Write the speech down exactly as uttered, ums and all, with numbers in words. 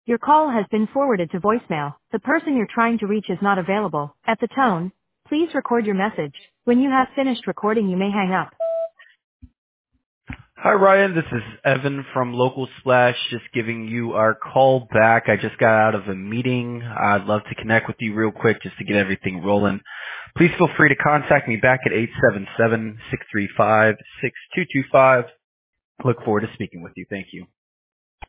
Your call has been forwarded to voicemail. The person you're trying to reach is not available. At the tone, please record your message. When you have finished recording, you may hang up. Hi, Ryan. This is Evan from Local Splash, just giving you our call back. I just got out of a meeting. I'd love to connect with you real quick just to get everything rolling. Please feel free to contact me back at eight seven seven, six three five, six two two five. Look forward to speaking with you. Thank you.